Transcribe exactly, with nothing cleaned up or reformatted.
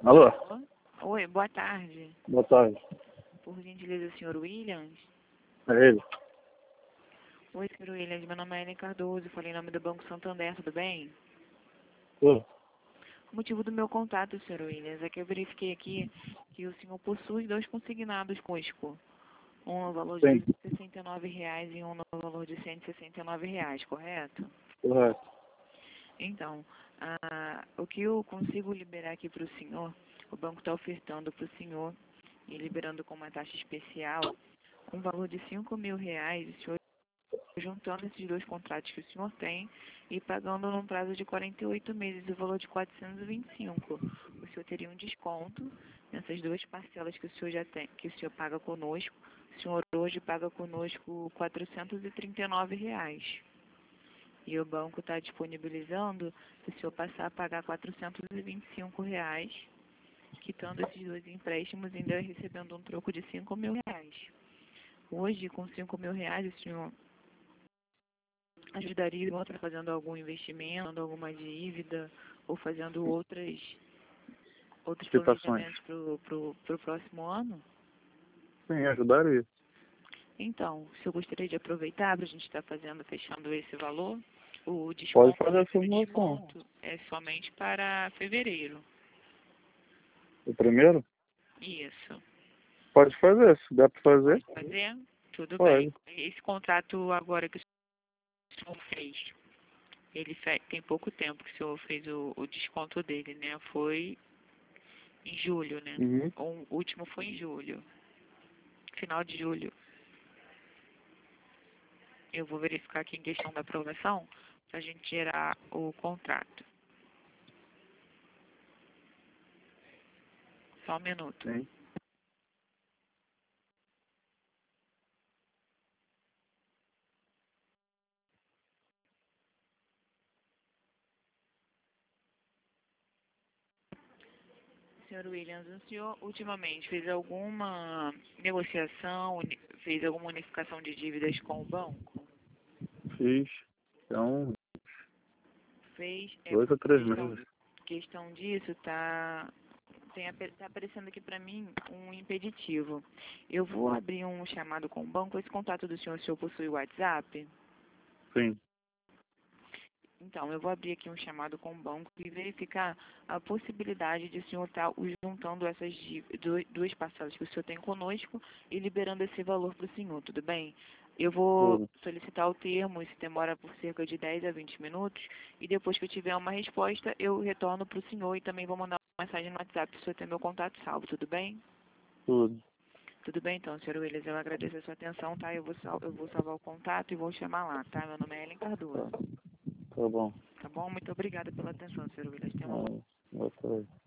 Alô? Oi, boa tarde. Boa tarde. Por gentileza, senhor Williams? É ele? Oi, senhor Williams. Meu nome é Ellen Cardoso. Falei em nome do Banco Santander, tudo bem? Oi. O motivo do meu contato, senhor Williams, é que eu verifiquei aqui que o senhor possui dois consignados conosco. Um no valor de Sim. duzentos e sessenta e nove reais e um no valor de cento e sessenta e nove reais, correto? Correto. Então, ah, o que eu consigo liberar aqui para o senhor, o banco está ofertando para o senhor e liberando com uma taxa especial um valor de cinco mil reais, o senhor juntando esses dois contratos que o senhor tem e pagando num prazo de quarenta e oito meses o valor de quatrocentos e vinte e cinco. O senhor teria um desconto nessas duas parcelas que o senhor já tem, que o senhor paga conosco. O senhor hoje paga conosco quatrocentos e trinta e nove reais. E o banco está disponibilizando para o senhor passar a pagar quatrocentos e vinte e cinco reais, quitando esses dois empréstimos e ainda recebendo um troco de cinco mil reais. Hoje, com cinco mil reais, o senhor ajudaria o outro fazendo algum investimento, alguma dívida, ou fazendo outras, outros Citações. planejamentos para pro, pro próximo ano? Sim, ajudaria. Então, se eu gostaria de aproveitar para a gente estar fazendo, fechando esse valor, o Pode desconto fazer a desse simulação. desconto é somente para fevereiro. O primeiro? Isso. Pode fazer. Se der pra fazer, Pode fazer? Tudo pode. bem. Esse contrato agora que o senhor fez, ele fe- tem pouco tempo que o senhor fez o, o desconto dele, né? Foi em julho, né? Uhum. O último foi em julho. Final de julho. Eu vou verificar aqui em questão da aprovação para a gente gerar o contrato. Só um minuto. Sim. senhor Williams, o senhor ultimamente fez alguma negociação, uni- fez alguma unificação de dívidas com o banco? Fiz. Então, Fez? É dois por a três questão, meses. questão disso, tá, tem, ape- tá aparecendo aqui para mim um impeditivo. Eu vou abrir um chamado com o banco. Esse contato do senhor, o senhor possui o WhatsApp? Sim. Então, eu vou abrir aqui um chamado com o banco e verificar a possibilidade de o senhor estar juntando essas dí- du- duas parcelas que o senhor tem conosco e liberando esse valor para o senhor, tudo bem? Eu vou Tudo. solicitar o termo, isso demora por cerca de dez a vinte minutos, e depois que eu tiver uma resposta, eu retorno para o senhor e também vou mandar uma mensagem no WhatsApp para o senhor ter meu contato salvo, tudo bem? Tudo. Tudo bem, então, senhor Willis, eu agradeço a sua atenção, tá? Eu vou, sal eu vou salvar o contato e vou chamar lá, tá? Meu nome é Ellen Tá. Cardoso. Tá bom. Tá bom? Muito obrigada pela atenção, senhor Willis. Tenha uma boa Ah, boa tarde.